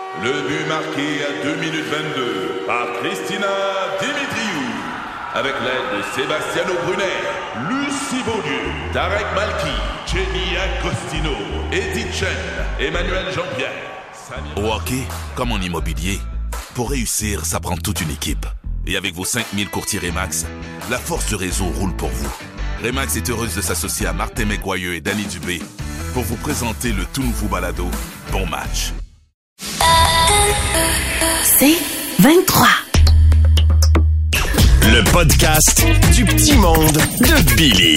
Le but marqué à 2 minutes 22 par Christina Dimitriou. Avec l'aide de Sebastiano Brunet, Lucie Beaulieu, Tarek Malki, Jenny Agostino, Edith Chen, Emmanuel Jean-Pierre. Au hockey, comme en immobilier, pour réussir, ça prend toute une équipe. Et avec vos 5000 courtiers Remax, la force du réseau roule pour vous. Remax est heureuse de s'associer à Martin McGuire et Danny Dubé pour vous présenter le tout nouveau balado Bon Match. C'est 23. Le podcast du petit monde de Billy.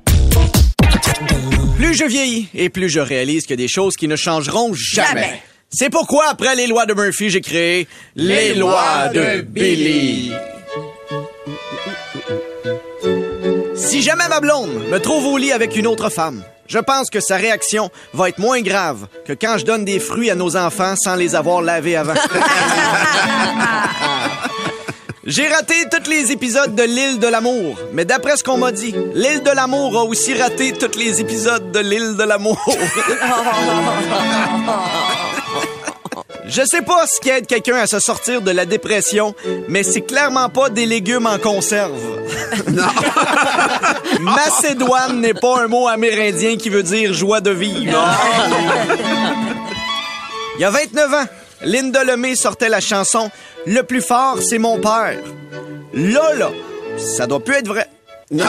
Plus je vieillis et plus je réalise qu'il y a des choses qui ne changeront jamais. C'est pourquoi, après les lois de Murphy, j'ai créé les lois de Billy. Si jamais ma blonde me trouve au lit avec une autre femme, je pense que sa réaction va être moins grave que quand je donne des fruits à nos enfants sans les avoir lavés avant. J'ai raté tous les épisodes de l'Île de l'amour, mais d'après ce qu'on m'a dit, l'Île de l'amour a aussi raté tous les épisodes de l'Île de l'amour. Je sais pas ce qui aide quelqu'un à se sortir de la dépression, mais c'est clairement pas des légumes en conserve. Non. Macédoine n'est pas un mot amérindien qui veut dire joie de vivre. Il y a 29 ans, Linda Lemay sortait la chanson « Le plus fort, c'est mon père ». Là, ça doit plus être vrai. Non.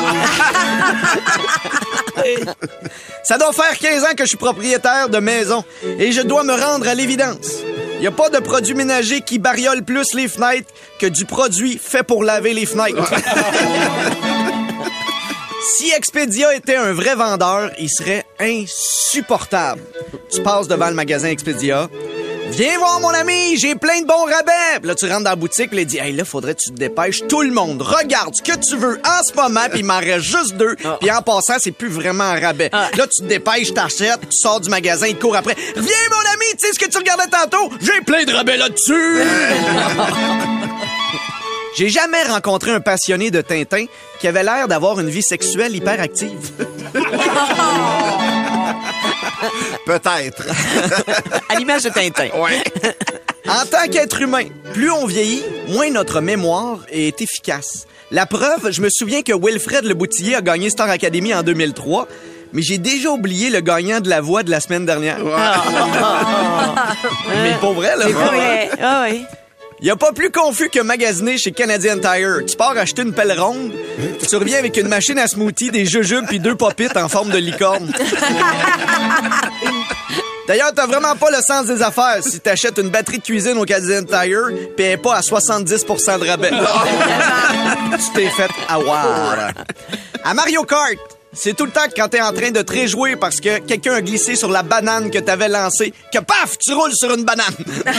Ça doit faire 15 ans que je suis propriétaire de maison et je dois me rendre à l'évidence. Il n'y a pas de produit ménager qui bariole plus les fenêtres que du produit fait pour laver les fenêtres. Si Expedia était un vrai vendeur, il serait insupportable. Tu passes devant le magasin Expedia. Viens voir mon ami, j'ai plein de bons rabais. Puis là, tu rentres dans la boutique, puis il dit, hey, là, faudrait que tu te dépêches. Tout le monde, regarde ce que tu veux en ce moment, puis il m'en reste juste 2. Puis en passant, c'est plus vraiment un rabais. Là, tu te dépêches, t'achètes, tu sors du magasin, il te court après. Viens, mon ami, tu sais ce que tu regardais tantôt? J'ai plein de rabais là-dessus. J'ai jamais rencontré un passionné de Tintin qui avait l'air d'avoir une vie sexuelle hyper active. Peut-être. À l'image de Tintin. Ouais. En tant qu'être humain, plus on vieillit, moins notre mémoire est efficace. La preuve, je me souviens que Wilfred Le Boutillier a gagné Star Academy en 2003, mais j'ai déjà oublié le gagnant de La Voix de la semaine dernière. Mais pour vrai, là. C'est vrai. Ah oui. Il n'y a pas plus confus que magasiner chez Canadian Tire. Tu pars acheter une pelle ronde, tu reviens avec une machine à smoothie, des jujubes puis 2 pop-it en forme de licorne. D'ailleurs, t'as vraiment pas le sens des affaires si t'achètes une batterie de cuisine au Canadian Tire pis elle est pas à 70% de rabais. Tu t'es fait avoir. À Mario Kart, c'est tout le temps que quand t'es en train de te réjouir parce que quelqu'un a glissé sur la banane que t'avais lancée, que paf, tu roules sur une banane.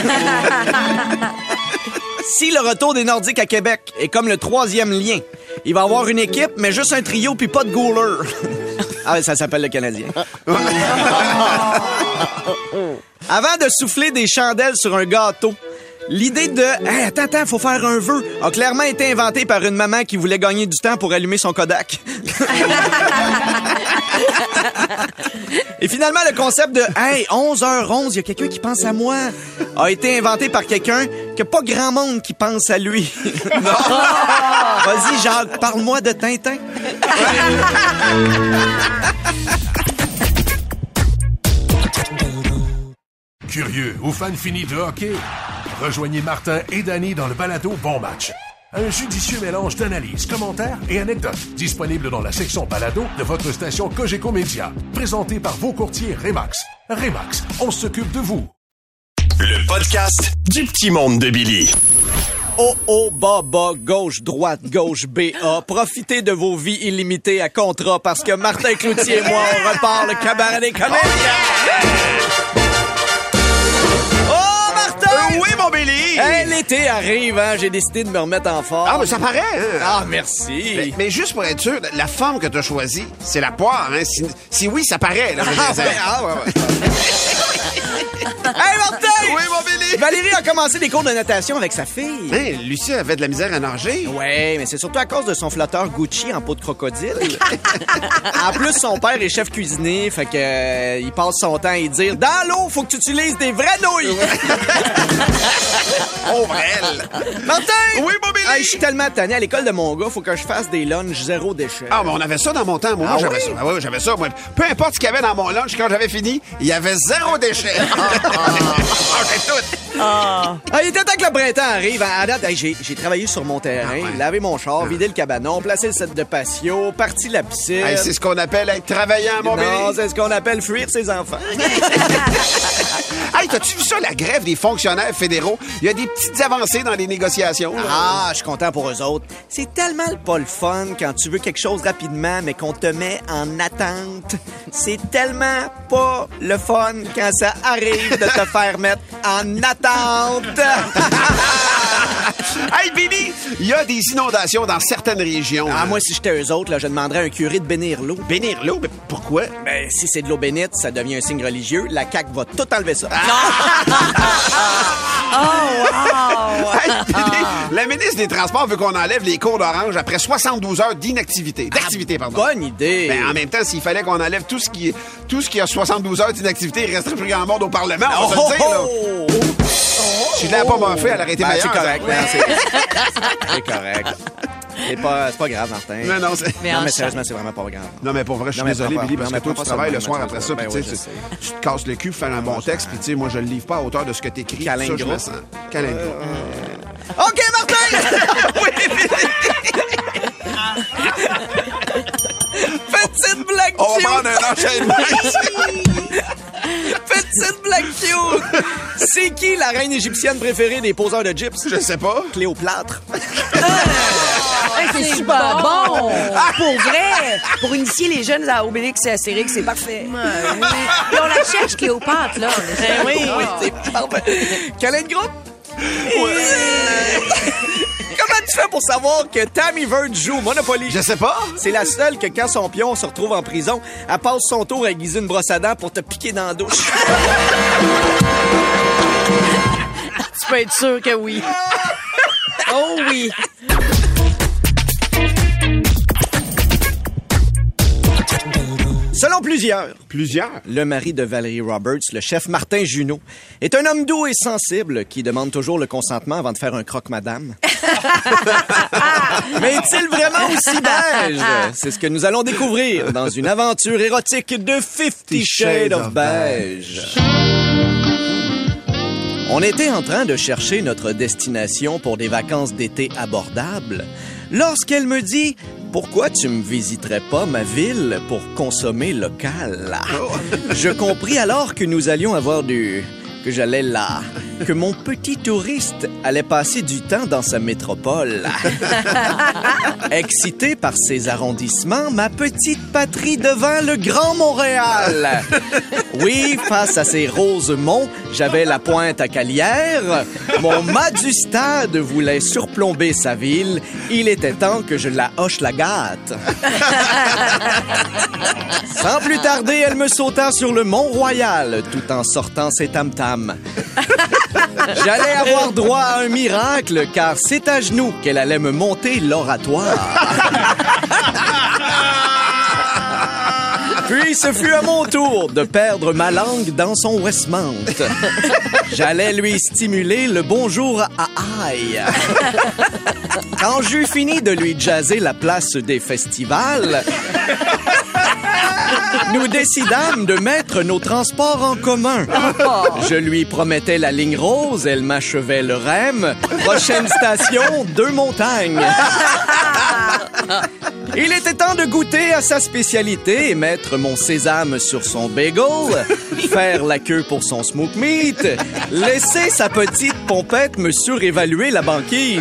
Si le retour des Nordiques à Québec est comme le 3e lien, il va y avoir une équipe, mais juste un trio puis pas de goaler. Ah, ça s'appelle le Canadien. Avant de souffler des chandelles sur un gâteau, l'idée de « Hey, attends, faut faire un vœu » a clairement été inventée par une maman qui voulait gagner du temps pour allumer son Kodak. Et finalement, le concept de « Hey, 11h11, il y a quelqu'un qui pense à moi » a été inventé par quelqu'un que pas grand monde qui pense à lui. Vas-y, Jacques, parle-moi de Tintin. Curieux ou fan fini de hockey? Rejoignez Martin et Danny dans le balado Bon Match. Un judicieux mélange d'analyses, commentaires et anecdotes disponible dans la section balado de votre station Cogeco Média. Présenté par vos courtiers Remax. Remax, on s'occupe de vous. Le podcast du petit monde de Billy. Oh, bas, gauche, droite, gauche, BA. Profitez de vos vies illimitées à contrat parce que Martin Cloutier et moi, on repart le cabaret des comédiens. Oh, Martin! Oui, mon Billy! Hey, l'été arrive, hein? J'ai décidé de me remettre en forme. Ah, mais ça paraît, hein? Ah, merci. Mais juste pour être sûr, la forme que t'as choisie, c'est la poire, hein? Si oui, ça paraît, là. Ouais. Hey, Martin! Oui, mon Billy! Valérie a commencé des cours de natation avec sa fille. Hein, Lucie avait de la misère à nager. Ouais, mais c'est surtout à cause de son flotteur Gucci en peau de crocodile. En plus, son père est chef cuisinier, fait que il passe son temps à y dire « Dans l'eau, faut que tu utilises des vraies nouilles! » Oh, elle! Martin! Oui, Bobby! Hey, je suis tellement tanné. À l'école de mon gars, faut que je fasse des lunchs zéro déchet. Ah, mais on avait ça dans mon temps. Moi, Ah j'avais oui? ça. Ah, oui, j'avais ça. Moi, peu importe ce qu'il y avait dans mon lunch, quand j'avais fini, il y avait 0 déchet. J'ai tout. Ah, il était temps que le printemps arrive. À date, hey, j'ai travaillé sur mon terrain, Ah ouais. lavé mon char, vidé le cabanon, placé le set de patio, parti la piscine. Hey, c'est ce qu'on appelle être travaillant, mon bébé. Non, c'est ce qu'on appelle fuir ses enfants. Hey, t'as-tu vu ça, la grève des fonctionnaires fédéraux? Il y a des petites avancées dans les négociations. là. Ah, je suis content pour eux autres. C'est tellement pas le fun quand tu veux quelque chose rapidement, mais qu'on te met en attente. C'est tellement pas le fun quand ça arrive de te faire mettre en attente. Hey, Billy, il y a des inondations dans certaines régions. Ah, moi, si j'étais eux autres, là, je demanderais à un curé de bénir l'eau. Bénir l'eau, mais pourquoi? Ben, si c'est de l'eau bénite, ça devient un signe religieux. La CAQ va tout enlever ça. Hey, Billy, la ministre des Transports veut qu'on enlève les cours d'orange après 72 heures d'inactivité. D'activité, pardon. Bonne idée. Ben, en même temps, s'il fallait qu'on enlève tout ce qui a 72 heures d'inactivité, il resterait plus grand monde au Parlement, on va se le dire, là. Si je l'avais pas moffé, elle aurait été Ben, meilleure. c'est correct. ça. C'est correct. C'est pas grave, Martin. Non, non, c'est... Mais Non, en mais chat. sérieusement, c'est vraiment pas grave. Non, mais pour vrai, je suis Non, mais désolé, prends pas- Billy, parce non, mais que toi, prends tu pas travailles ça le de soir même, après ça, ben puis oui, tu sais, je sais. tu te casses le cul pour faire un bon texte, puis tu sais, moi, je le livre pas à hauteur de ce que t'écris. Câlin Ça, je gros. me sens. Câlin gros. OK, Martin! Petite blague On va cute! prendre un enchaînement ici. Petite blague cute! C'est qui la reine égyptienne préférée des poseurs de gyps? Je sais pas. Cléopâtre. Hey, c'est super bon! Pour vrai! Pour initier les jeunes à Obélix et Astérix, c'est parfait. Puis on la cherche, Cléopâtre, là. Oui, C'est parfait. Câlin de groupe? Comment tu fais pour savoir que Tammy Verge joue au Monopoly? Je sais pas. C'est la seule que quand son pion se retrouve en prison, elle passe son tour à aiguiser une brosse à dents pour te piquer dans la douche. Tu peux être sûr que oui. Oh oui! Selon plusieurs, Plusieurs. le mari de Valérie Roberts, le chef Martin Junot, est un homme doux et sensible qui demande toujours le consentement avant de faire un croque-madame. Mais est-il vraiment aussi beige? C'est ce que nous allons découvrir dans une aventure érotique de 50 Shades of Beige. On était en train de chercher notre destination pour des vacances d'été abordables lorsqu'elle me dit « Pourquoi tu me visiterais pas ma ville pour consommer local? » Je compris alors que nous allions avoir que j'allais là, que mon petit touriste allait passer du temps dans sa métropole. Excité par ces arrondissements, ma petite patrie devint le Grand Montréal. Oui, face à ces roses monts, j'avais la pointe à Calière. Mon mât du stade voulait surplomber sa ville. Il était temps que je la hoche la gâte. Sans plus tarder, elle me sauta sur le Mont-Royal tout en sortant ses tam-tams. J'allais avoir droit à un miracle car c'est à genoux qu'elle allait me monter l'oratoire. Puis ce fut à mon tour de perdre ma langue dans son Westmount. J'allais lui stimuler le bonjour à aïe. Quand j'eus fini de lui jazzer la place des festivals, nous décidâmes de mettre nos transports en commun. Je lui promettais la ligne rose, elle m'achevait le REM. Prochaine station, Deux-Montagnes. Il était temps de goûter à sa spécialité et mettre mon sésame sur son bagel, faire la queue pour son smoke meat, laisser sa petite pompette me surévaluer la banquise.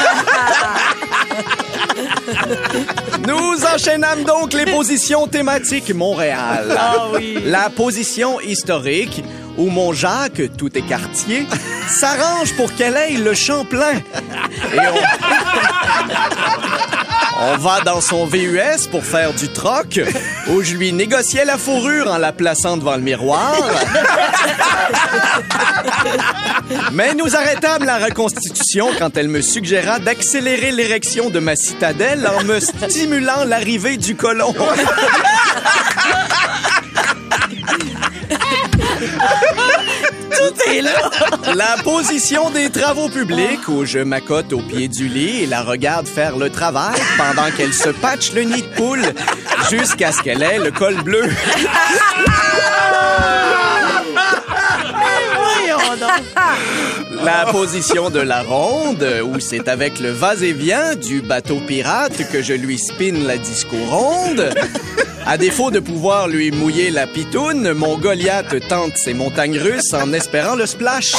Nous enchaînâmes donc les positions thématiques Montréal. Ah oui. La position historique, où mon Jacques, tout écartier, s'arrange pour qu'elle aille le Champlain. Et on va dans son VUS pour faire du troc, où je lui négociais la fourrure en la plaçant devant le miroir. Mais nous arrêtâmes la reconstitution quand elle me suggéra d'accélérer l'érection de ma citadelle en me stimulant l'arrivée du colon. Tout est là. La position des travaux publics où je m'accote au pied du lit et la regarde faire le travail pendant qu'elle se patche le nid de poule jusqu'à ce qu'elle ait le col bleu. La position de la ronde, où c'est avec le va-et-vient du bateau pirate que je lui spinne la disco ronde. À défaut de pouvoir lui mouiller la pitoune, mon Goliath tente ses montagnes russes en espérant le splash.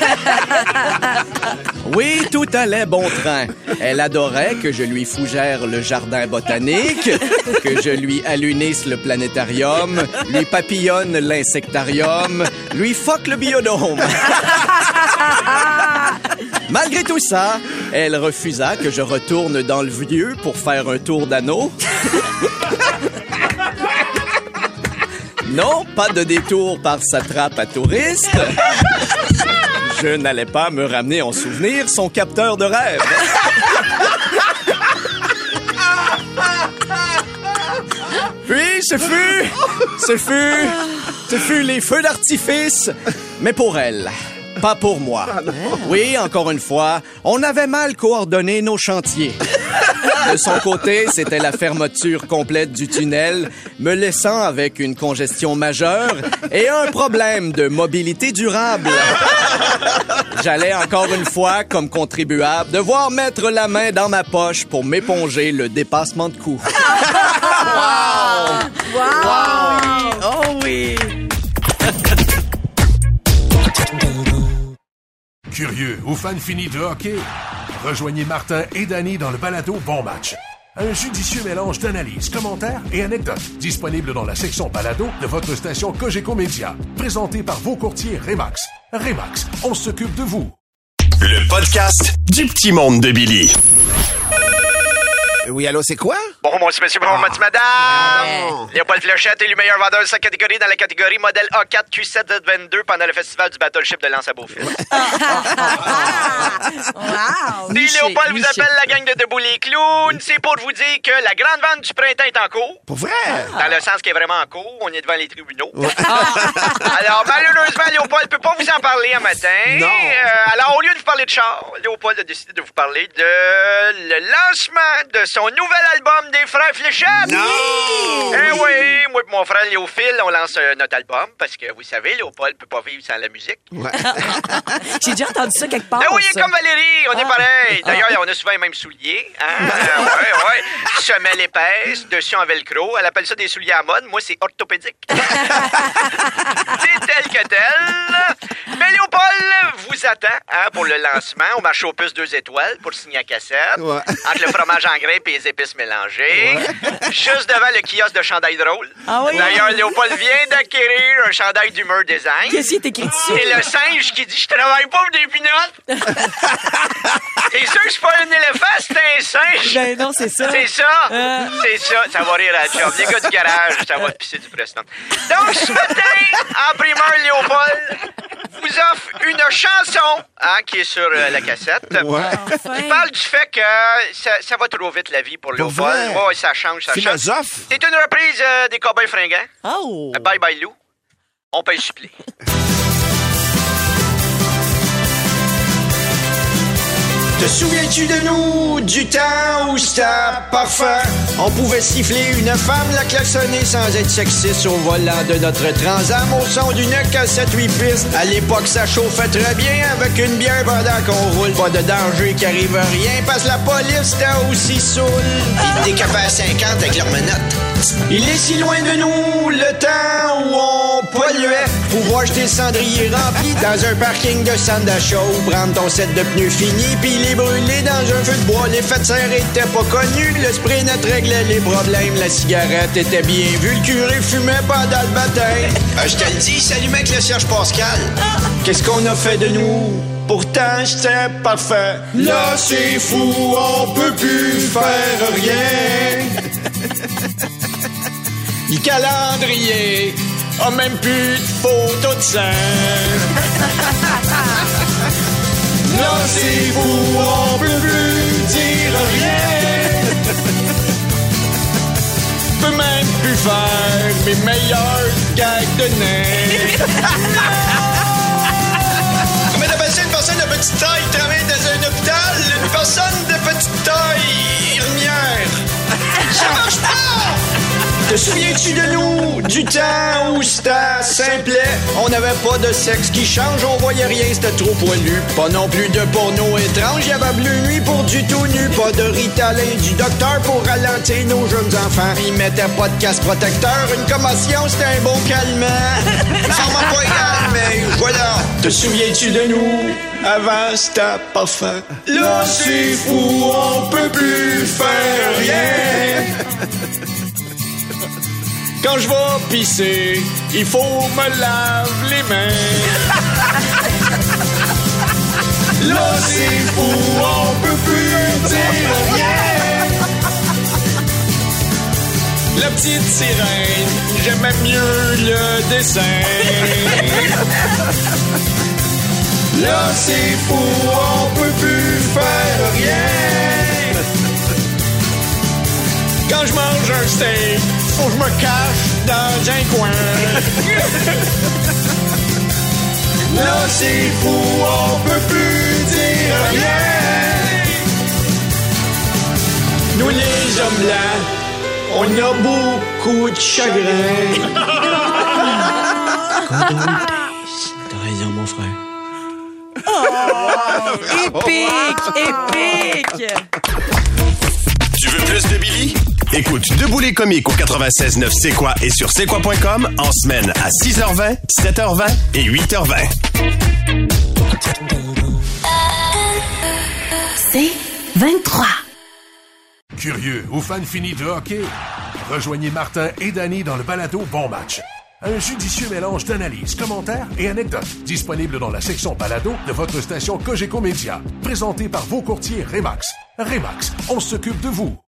Oui, tout allait bon train. Elle adorait que je lui fougère le jardin botanique, que je lui allunisse le planétarium, lui papillonne l'insectarium, lui fuck le biodôme. Malgré tout ça, elle refusa que je retourne dans le vieux pour faire un tour d'anneau. Non, pas de détour par sa trappe à touristes. Je n'allais pas me ramener en souvenir son capteur de rêve. Puis, ce fut les feux d'artifice, mais pour elle. Pas pour moi. Oui, encore une fois, on avait mal coordonné nos chantiers. De son côté, c'était la fermeture complète du tunnel, me laissant avec une congestion majeure et un problème de mobilité durable. J'allais encore une fois, comme contribuable, devoir mettre la main dans ma poche pour m'éponger le dépassement de coût. Wow! Oh oui! Curieux ou fan fini de hockey? Rejoignez Martin et Danny dans le balado Bon Match. Un judicieux mélange d'analyses, commentaires et anecdotes. Disponible dans la section balado de votre station Cogeco Média. Présenté par vos courtiers Remax. Remax, on s'occupe de vous. Le podcast du petit monde de Billy. Oui, allô, c'est quoi? Bonjour, monsieur, bonjour, madame. Léopold Fléchette est le meilleur vendeur de sa catégorie dans la catégorie modèle A4 Q7Z22 pendant le festival du Battleship de Lens à Beaufils. Wow! Si Léopold vous appelle la gang de Debout les Clowns, c'est pour vous dire que la grande vente du printemps est en cours. Pour vrai? Dans le sens qui est vraiment en cours, on est devant les tribunaux. Alors, malheureusement, Léopold peut pas vous en parler un matin. Non. Alors, au lieu de vous parler de char, Léopold a décidé de vous parler de le lancement de son nouvel album des frères Fléchette. Non! Eh oui, moi et mon frère Léophile, on lance notre album parce que, vous savez, Léopold peut pas vivre sans la musique. Ouais. J'ai déjà entendu ça quelque part. Eh oui, ça. comme Valérie, on est pareil. D'ailleurs, on a souvent les mêmes souliers. Hein? Ouais. Semelle épaisse, dessus en velcro. Elle appelle ça des souliers à mode. Moi, c'est orthopédique. C'est tel que tel. Mais Léopold vous attend pour le lancement au marché aux puces 2 étoiles pour signer la cassette. Ouais. Entre le fromage en grains et les épices mélangées. Juste devant le kiosque de chandail drôle. Ah oui? D'ailleurs, Léopold vient d'acquérir un chandail d'humeur design. Qu'est-ce qui est écrit dessus? C'est le singe qui dit « Je travaille pas pour des pinottes! » C'est sûr que c'est pas un éléphant, c'est un singe! Ben non, c'est ça. C'est ça! C'est ça! Ça va rire à la job. Les gars du garage, ça va pisser du président. Donc, ce matin, en primeur, Léopold vous offre une chanson qui est sur la cassette. Ouais. Qui parle du fait que ça va trop vite, la vie, pour Léopold. vrai? Ouais, ça change, ça change. Philosophe? C'est une reprise des Cowboys fringants. Oh! Bye Bye Lou. On paye supplé. Te souviens-tu de nous, du temps où c'était parfait? On pouvait siffler une femme, la klaxonner sans être sexiste au volant de notre Transam au son d'une cassette 8 pistes. À l'époque, ça chauffait très bien avec une bière pendant qu'on roule. Pas de danger qui arrive rien parce que la police était aussi saoule. Ils décapaient à 50 avec leurs menottes. Il est si loin de nous, le temps où on polluait. Pouvoir jeter le cendrier rempli dans un parking de centre d'achat ou prendre ton set de pneus fini puis les brûler dans un feu de bois. Les fêtes serrées étaient pas connues, le spray net réglait les problèmes. La cigarette était bien vue, le curé fumait pendant le baptême. Je te le dis, s'allumait avec le Serge Pascal. Qu'est-ce qu'on a fait de nous? Pourtant, j'étais parfait. Là, c'est fou, on peut plus faire rien. Le calendrier a même plus de photos de scène. c'est fou, on peut plus dire rien. Je peux même plus faire mes meilleurs gags de nez. Comment t'appelles ça, une personne de petite taille qui travaille dans un hôpital? Une personne de petite taille, infirmière. Ça marche pas! Te souviens-tu de nous, du temps où c'était simplet? On n'avait pas de sexe qui change, on voyait rien, c'était trop poilu. Pas non plus de porno étrange, y'avait Bleu Nuit pour du tout nu. Pas de Ritalin du docteur pour ralentir nos jeunes enfants. Ils mettaient pas de casse protecteur, une commotion, c'était un bon calmant. Ça m'a pas égal, mais voilà. Te souviens-tu de nous? Avant, c'était parfait. Là, c'est fou, on peut plus faire rien. Quand je vais pisser, il faut me laver les mains. Là, c'est fou, on peut plus dire rien. La petite sirène, j'aimais mieux le dessin. Là, c'est fou, on peut plus faire rien. Quand je mange un steak, faut que je me cache dans un coin. Là, c'est fou, on peut plus dire rien. Nous, les hommes blancs, on a beaucoup de chagrin. T'as raison, mon frère. Oh, épique! Tu veux plus de Billy? Écoute Debout les comiques au 96.9 C'est quoi et sur c'est quoi.com en semaine à 6h20, 7h20 et 8h20. C'est 23. Curieux ou fan fini de hockey? Rejoignez Martin et Danny dans le balado Bon Match. Un judicieux mélange d'analyses, commentaires et anecdotes. Disponible dans la section balado de votre station Cogeco Média. Présenté par vos courtiers Remax. Remax, on s'occupe de vous.